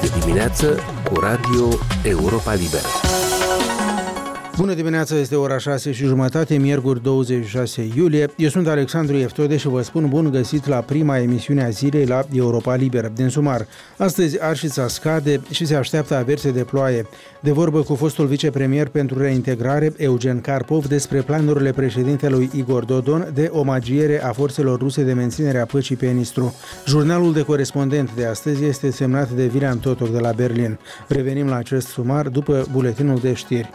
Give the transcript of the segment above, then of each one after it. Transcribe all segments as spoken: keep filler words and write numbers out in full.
de dimineață cu Radio Europa Liberă. Bună dimineața, este ora șase și jumătate, miercuri douăzeci și șase iulie. Eu sunt Alexandru Eftode și vă spun bun găsit la prima emisiune a zilei la Europa Liberă. Din sumar, astăzi Arșița scade și se așteaptă averse de ploaie. De vorbă cu fostul vicepremier pentru reintegrare, Eugen Karpov, despre planurile președintelui Igor Dodon de omagiere a forțelor ruse de menținere a păcii pe Nistru. Jurnalul de corespondent de astăzi este semnat de William Totok de la Berlin. Revenim la acest sumar după buletinul de știri.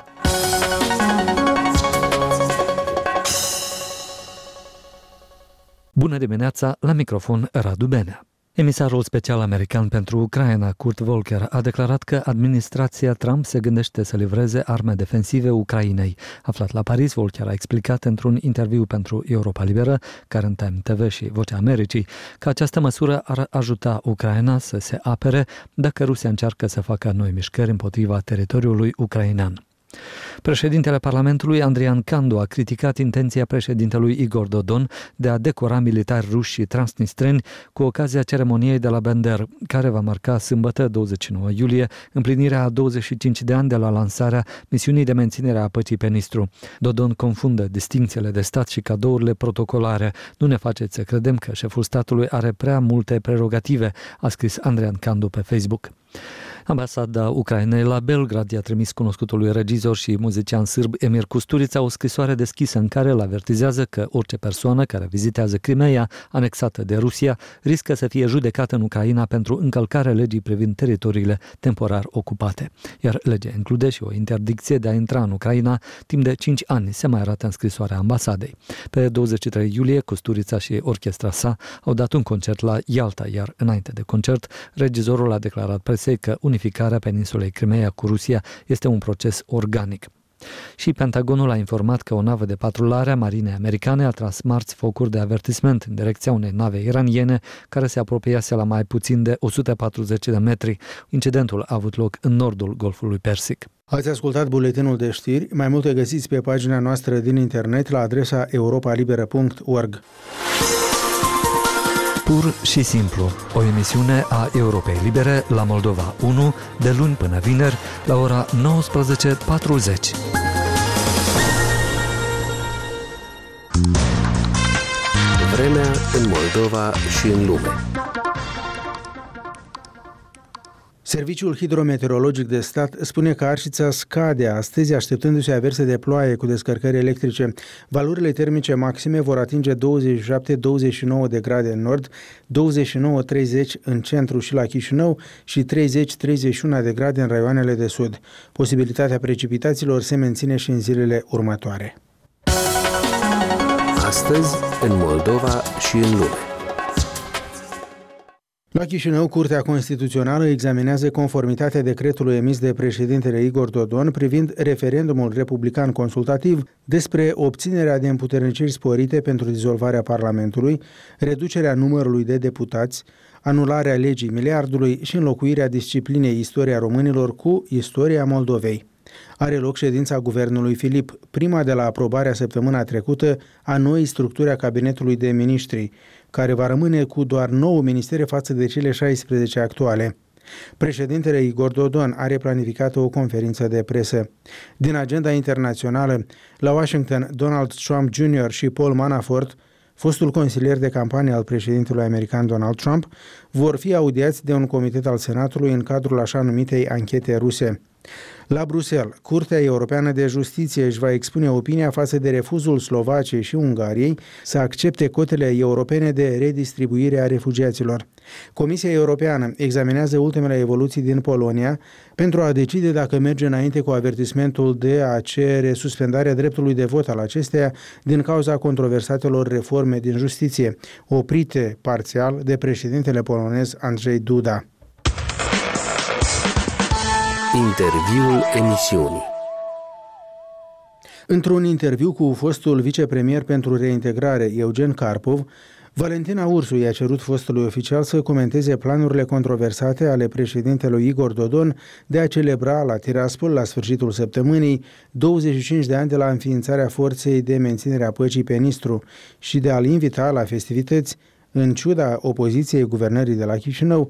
Bună dimineața, la microfon Radu Benea. Emisarul special american pentru Ucraina, Kurt Volker, a declarat că administrația Trump se gândește să livreze arme defensive Ucrainei. Aflat la Paris, Volker a explicat într-un interviu pentru Europa Liberă, Current Time T V și Vocea Americii, că această măsură ar ajuta Ucraina să se apere dacă Rusia încearcă să facă noi mișcări împotriva teritoriului ucrainean. Președintele Parlamentului, Andrian Candu, a criticat intenția președintelui Igor Dodon de a decora militari ruși și transnistreni cu ocazia ceremoniei de la Bender, care va marca sâmbătă douăzeci și nouă iulie împlinirea a douăzeci și cinci de ani de la lansarea misiunii de menținere a păcii pe Nistru. Dodon confundă distincțiile de stat și cadourile protocolare. Nu ne faceți să credem că șeful statului are prea multe prerogative, a scris Andrian Candu pe Facebook. Ambasada Ucrainei la Belgrad i-a trimis cunoscutului regizor și muzician sârb Emir Kusturica o scrisoare deschisă în care îl avertizează că orice persoană care vizitează Crimeea, anexată de Rusia, riscă să fie judecată în Ucraina pentru încălcarea legii privind teritoriile temporar ocupate. Iar legea include și o interdicție de a intra în Ucraina timp de cinci ani, se mai arată în scrisoarea ambasadei. Pe douăzeci și trei iulie, Kusturica și orchestra sa au dat un concert la Ialta, iar înainte de concert, regizorul a declarat presei că unificarea peninsulei Crimeea cu Rusia este un proces organic. Și Pentagonul a informat că o navă de patrulare a marinei americane a tras marți focuri de avertisment în direcția unei nave iraniene care se apropiase la mai puțin de o sută patruzeci de metri. Incidentul a avut loc în nordul Golfului Persic. Ați ascultat buletinul de știri, mai multe găsiți pe pagina noastră din internet la adresa europa liberă punct org. Pur și simplu, o emisiune a Europei Libere la Moldova unu, de luni până vineri, la ora nouăsprezece patruzeci. Vremea în Moldova și în lume. Serviciul Hidrometeorologic de Stat spune că Arșița scade astăzi, așteptându-se averse de ploaie cu descărcări electrice. Valorile termice maxime vor atinge douăzeci și șapte douăzeci și nouă de grade în nord, douăzeci și nouă treizeci în centru și la Chișinău și treizeci treizeci și unu de grade în raioanele de sud. Posibilitatea precipitațiilor se menține și în zilele următoare. Astăzi, în Moldova și în lume. La Chișinău, Curtea Constituțională examinează conformitatea decretului emis de președintele Igor Dodon privind referendumul republican consultativ despre obținerea de împuterniciri sporite pentru dizolvarea Parlamentului, reducerea numărului de deputați, anularea legii miliardului și înlocuirea disciplinei Istoria Românilor cu Istoria Moldovei. Are loc ședința guvernului Filip, prima de la aprobarea săptămâna trecută a noii structuri a cabinetului de miniștri, care va rămâne cu doar nouă ministere față de cele șaisprezece actuale. Președintele Igor Dodon are planificată o conferință de presă. Din agenda internațională, la Washington, Donald Trump junior și Paul Manafort, fostul consilier de campanie al președintelui american Donald Trump, vor fi audiați de un comitet al Senatului în cadrul așa numitei anchete ruse. La Bruxelles, Curtea Europeană de Justiție își va expune opinia față de refuzul Slovaciei și Ungariei să accepte cotele europene de redistribuire a refugiaților. Comisia Europeană examinează ultimele evoluții din Polonia pentru a decide dacă merge înainte cu avertismentul de a cere suspendarea dreptului de vot al acesteia din cauza controversatelor reforme din justiție, oprite parțial de președintele polonez Andrzej Duda. Interviul emisiunii. Într-un interviu cu fostul vicepremier pentru reintegrare, Eugen Karpov, Valentina Ursu i-a cerut fostului oficial să comenteze planurile controversate ale președintelui Igor Dodon de a celebra la Tiraspol, la sfârșitul săptămânii, douăzeci și cinci de ani de la înființarea forței de menținere a păcii pe Nistru și de a-l invita la festivități, în ciuda opoziției guvernării de la Chișinău,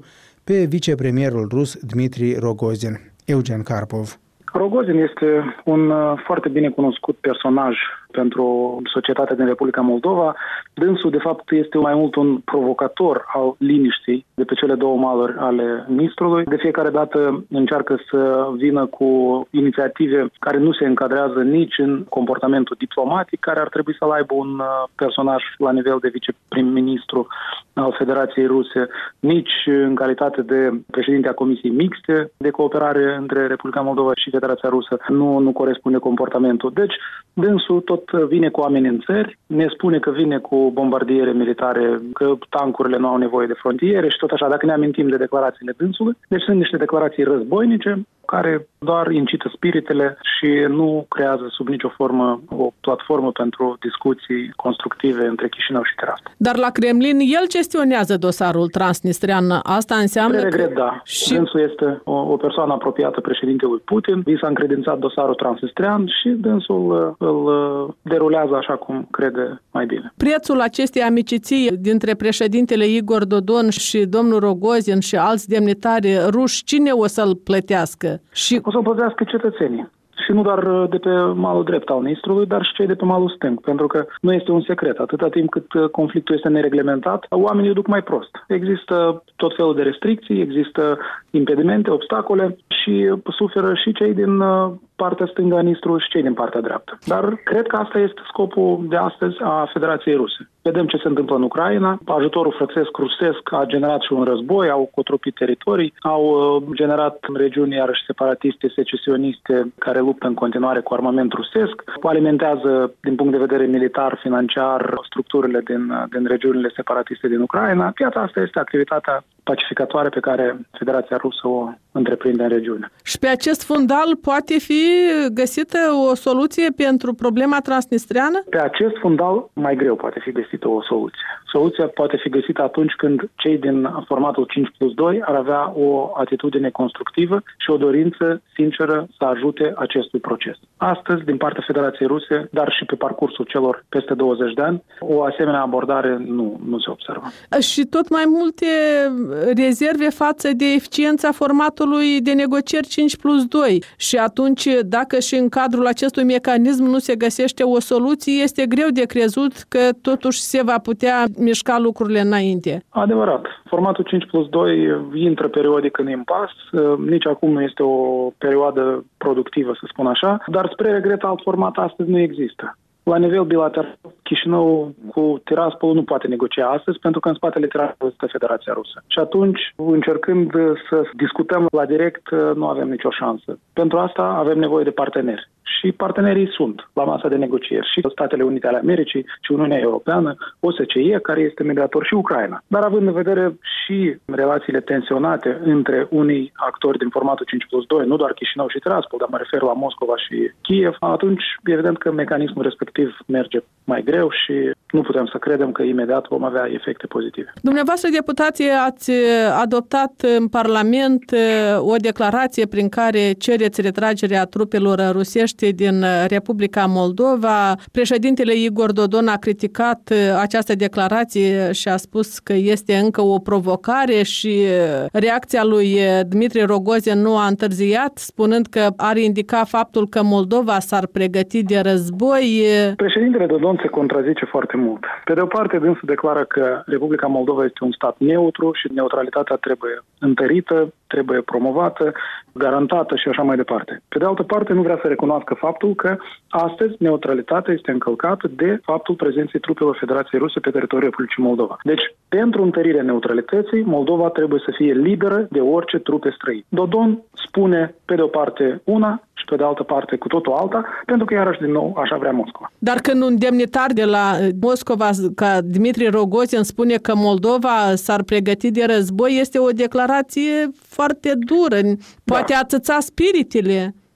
pe vicepremierul rus Dmitri Rogozin. Eugen Karpov. Rogozin este un foarte bine cunoscut personaj pentru societatea din Republica Moldova. Dânsul, de fapt, este mai mult un provocator al liniștii de pe cele două maluri ale Nistrului. De fiecare dată încearcă să vină cu inițiative care nu se încadrează nici în comportamentul diplomatic, care ar trebui să-l aibă un personaj la nivel de viceprim-ministru al Federației Ruse, nici în calitate de președinte a Comisiei Mixte de cooperare între Republica Moldova și Federația Rusă. Nu, nu corespunde comportamentul. Deci, dânsul tot vine cu amenințări, ne spune că vine cu bombardiere militare, că tancurile nu au nevoie de frontiere și tot așa, dacă ne amintim de declarațiile dânsului. Deci sunt niște declarații războinice care doar incită spiritele și nu creează sub nicio formă o platformă pentru discuții constructive între Chișinău și Tiraspol. Dar la Kremlin el gestionează dosarul transnistrian. Asta înseamnă Spre regret, că... da. Și... Dânsul este o, o persoană apropiată președintelui Putin. I s-a încredințat dosarul transnistrian și dânsul îl derulează așa cum crede mai bine. Prețul acestei amiciții dintre președintele Igor Dodon și domnul Rogozin și alți demnitari ruși, cine o să-l plătească? Și... O să-l plătească cetățenii. Și nu doar de pe malul drept al Nistrului, dar și cei de pe malul stâng. Pentru că nu este un secret. Atâta timp cât conflictul este nereglementat, oamenii o duc mai prost. Există tot felul de restricții, există impedimente, obstacole și suferă și cei din partea stângă a Nistrului și cei din partea dreaptă. Dar cred că asta este scopul de astăzi a Federației Ruse. Vedem ce se întâmplă în Ucraina. Ajutorul frățesc rusesc a generat și un război, au cotropit teritorii, au generat regiuni iarăși separatiste, secesioniste, care luptă în continuare cu armament rusesc, alimentează din punct de vedere militar, financiar, structurile din, din regiunile separatiste din Ucraina. Iată, asta este activitatea pacificatoare pe care Federația Rusă o întreprinde în regiune. Și pe acest fundal poate fi găsită o soluție pentru problema transnistriană? Pe acest fundal mai greu poate fi găsită o soluție. Soluția poate fi găsită atunci când cei din formatul cinci plus doi ar avea o atitudine constructivă și o dorință sinceră să ajute acestui proces. Astăzi, din partea Federației Ruse, dar și pe parcursul celor peste douăzeci de ani, o asemenea abordare nu, nu se observă. Și tot mai multe rezerve față de eficiența formatului de negocieri cinci plus doi. Și atunci, dacă și în cadrul acestui mecanism nu se găsește o soluție, este greu de crezut că totuși se va putea mișca lucrurile înainte. Adevărat. Formatul cinci plus doi intră periodic în impas. Nici acum nu este o perioadă productivă, să spun așa, dar spre regret alt format astăzi nu există. La nivel bilateral, Chișinău cu Tiraspol nu poate negocia astăzi pentru că în spatele Tiraspol este Federația Rusă. Și atunci, încercând să discutăm la direct, nu avem nicio șansă. Pentru asta avem nevoie de parteneri. Și partenerii sunt la masa de negocieri și Statele Unite ale Americii și Uniunea Europeană, O S C E, care este mediator, și Ucraina. Dar având în vedere și relațiile tensionate între unii actori din formatul cinci plus doi, nu doar Chișinău și Tiraspol, dar mă refer la Moscova și Kiev, atunci evident că mecanismul respectiv merge mai greu și nu putem să credem că imediat vom avea efecte pozitive. Dumneavoastră, deputații, ați adoptat în Parlament o declarație prin care cereți retragerea trupelor rusești din Republica Moldova. Președintele Igor Dodon a criticat această declarație și a spus că este încă o provocare și reacția lui Dmitri Rogozin nu a întârziat, spunând că ar indica faptul că Moldova s-ar pregăti de război. Președintele Dodon se contrazice foarte mult. Pe de o parte, dânsul declară că Republica Moldova este un stat neutru și neutralitatea trebuie întărită, trebuie promovată, garantată și așa mai departe. Pe de altă parte, nu vrea să recunoască faptul că astăzi neutralitatea este încălcată de faptul prezenței trupelor Federației Ruse pe teritoriul Republicii Moldova. Deci, pentru întărirea neutralității, Moldova trebuie să fie liberă de orice trupe străine. Dodon spune pe de o parte una și pe de altă parte cu totul alta, pentru că iarăși din nou așa vrea Moscova. Dar când un demnitar de la Moscova, ca Dmitri Rogozin, spune că Moldova s-ar pregăti de război, este o declarație foarte dură. Poate da. Atâța spiritele.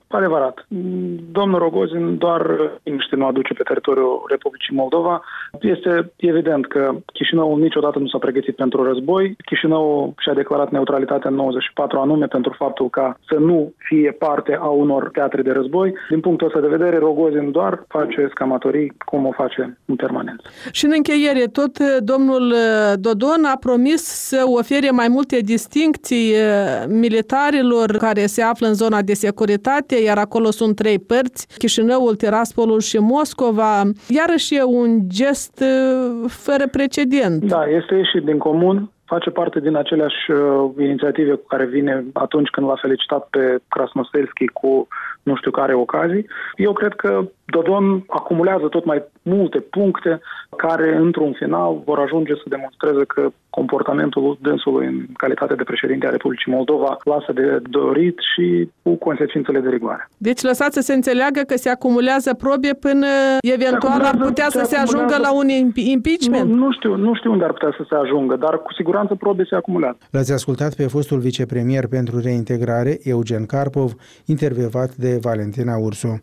Adevărat. Domnul Rogozin doar liniște nu aduce pe teritoriul Republicii Moldova. Este evident că Chișinăul niciodată nu s-a pregătit pentru război. Chișinăul și-a declarat neutralitatea în nouăzeci și patru anume pentru faptul ca să nu fie parte a unor teatre de război. Din punctul ăsta de vedere, Rogozin doar face scamatorii cum o face în permanență. Și în încheiere, tot domnul Dodon a promis să ofere mai multe distincții militarilor care se află în zona de securitate, iar acolo sunt trei părți, Chișinăul, Tiraspolul și Moscova. Iarăși e un gest fără precedent. Da, este ieșit din comun, face parte din aceleași uh, inițiative cu care vine atunci când l-a felicitat pe Krasnoselski cu nu știu care ocazii. Eu cred că Dodon acumulează tot mai multe puncte care, într-un final, vor ajunge să demonstreze că comportamentul dânsului în calitate de președinte a Republicii Moldova lasă de dorit și cu consecințele de rigoare. Deci lăsați să se înțeleagă că se acumulează probe până eventual ar putea să se ajungă la un impeachment? Nu, nu, știu, nu știu unde ar putea să se ajungă, dar cu siguranță probe se acumulează. L-ați ascultat pe fostul vicepremier pentru reintegrare, Eugen Karpov, intervievat de Valentina Ursu.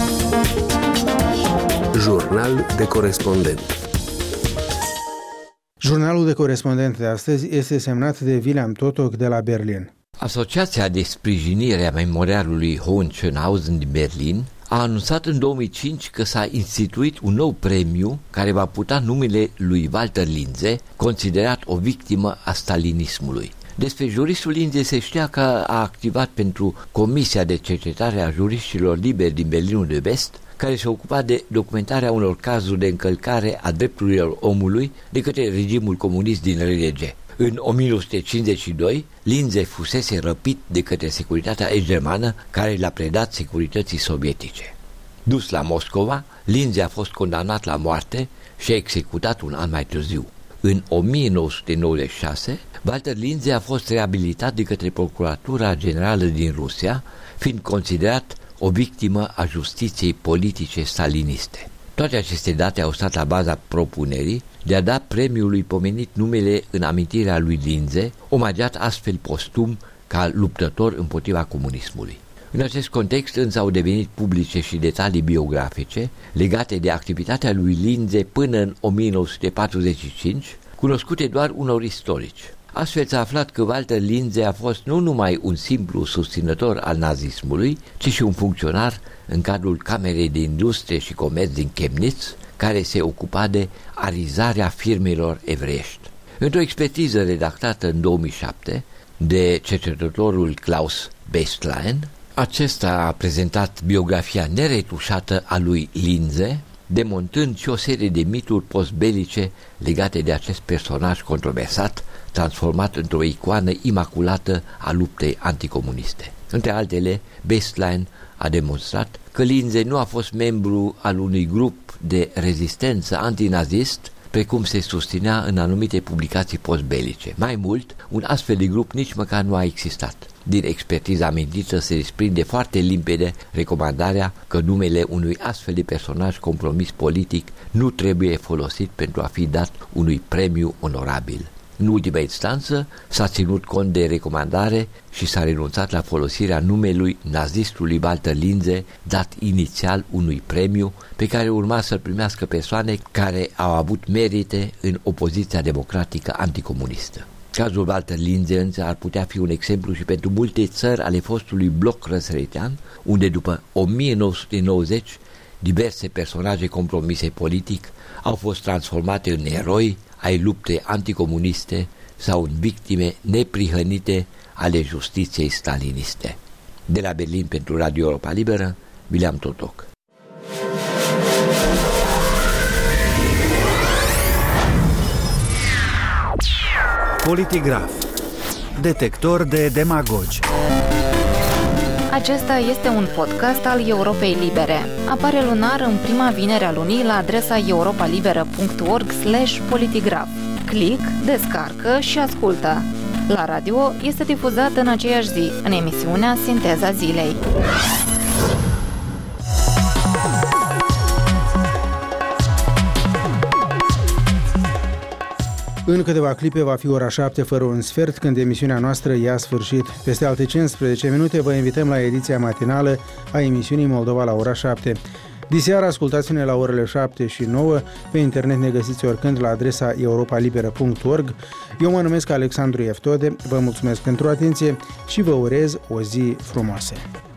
Jurnal de corespondent. Jurnalul de corespondent de astăzi este semnat de William Totok de la Berlin. Asociația de sprijinire a memorialului Hohenschönhausen din Berlin a anunțat în două mii cinci că s-a instituit un nou premiu care va putea numele lui Walter Linze, considerat o victimă a stalinismului. Despre juristul Linze se știa că a activat pentru Comisia de Cercetare a Juriștilor Liberi din Berlinul de Vest, care se ocupa de documentarea unor cazuri de încălcare a drepturilor omului de către regimul comunist din R G. În o mie nouă sute cincizeci și doi, Linze fusese răpit de către securitatea germană, care l-a predat securității sovietice. Dus la Moscova, Linze a fost condamnat la moarte și executat un an mai târziu. În o mie nouă sute nouăzeci și șase, Walter Linze a fost reabilitat de către Procuratura Generală din Rusia, fiind considerat o victimă a justiției politice staliniste. Toate aceste date au stat la baza propunerii de a da premiului pomenit numele în amintirea lui Linze, omagiat astfel postum ca luptător împotriva comunismului. În acest context însă au devenit publice și detalii biografice legate de activitatea lui Linze până în o mie nouă sute patruzeci și cinci, cunoscute doar unor istorici. Astfel s-a aflat că Walter Linze a fost nu numai un simplu susținător al nazismului, ci și un funcționar în cadrul Camerei de Industrie și Comerț din Chemnitz, care se ocupa de arizarea firmelor evreiești. Într-o expertiză redactată în două mii șapte de cercetătorul Klaus Bestlein, acesta a prezentat biografia neretușată a lui Linze, demontând și o serie de mituri postbelice legate de acest personaj controversat, transformat într-o icoană imaculată a luptei anticomuniste. Între altele, Bestlein a demonstrat că Linze nu a fost membru al unui grup de rezistență antinazist, precum se susținea în anumite publicații postbelice. Mai mult, un astfel de grup nici măcar nu a existat. Din expertiza amintită se desprinde foarte limpede recomandarea că numele unui astfel de personaj compromis politic nu trebuie folosit pentru a fi dat unui premiu onorabil. În ultima instanță s-a ținut cont de recomandare și s-a renunțat la folosirea numelui nazistului Walter Linze, dat inițial unui premiu pe care urma să-l primească persoane care au avut merite în opoziția democratică anticomunistă. Cazul Walter Linze însă ar putea fi un exemplu și pentru multe țări ale fostului bloc răsăritean, unde după o mie nouă sute nouăzeci diverse personaje compromise politic au fost transformate în eroi ai luptei anticomuniste sau în victime neprihănite ale justiției staliniste. De la Berlin pentru Radio Europa Liberă, William Totok. Politigraf. Detector de demagogi. Acesta este un podcast al Europei Libere. Apare lunar în prima vinere a lunii la adresa europalibera punct org slash politigraf. Click, descarcă și ascultă. La radio este difuzat în aceeași zi, în emisiunea Sinteza Zilei. În câteva clipe va fi ora șapte fără un sfert când emisiunea noastră ia sfârșit. Peste alte cincisprezece minute vă invităm la ediția matinală a emisiunii Moldova la ora șapte. Diseară ascultați-ne la orele șapte și nouă, pe internet ne găsiți oricând la adresa europa liberă punct org. Eu mă numesc Alexandru Eftode, vă mulțumesc pentru atenție și vă urez o zi frumoasă.